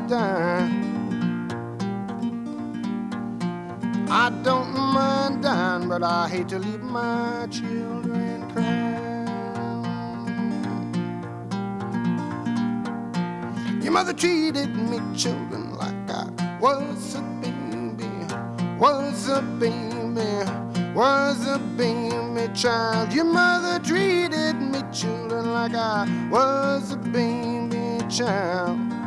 dying. I don't mind dying, but I hate to leave my children crying. Your mother treated me children like I was a baby, was a baby, was a baby child. Your mother treated me children like I was a baby child.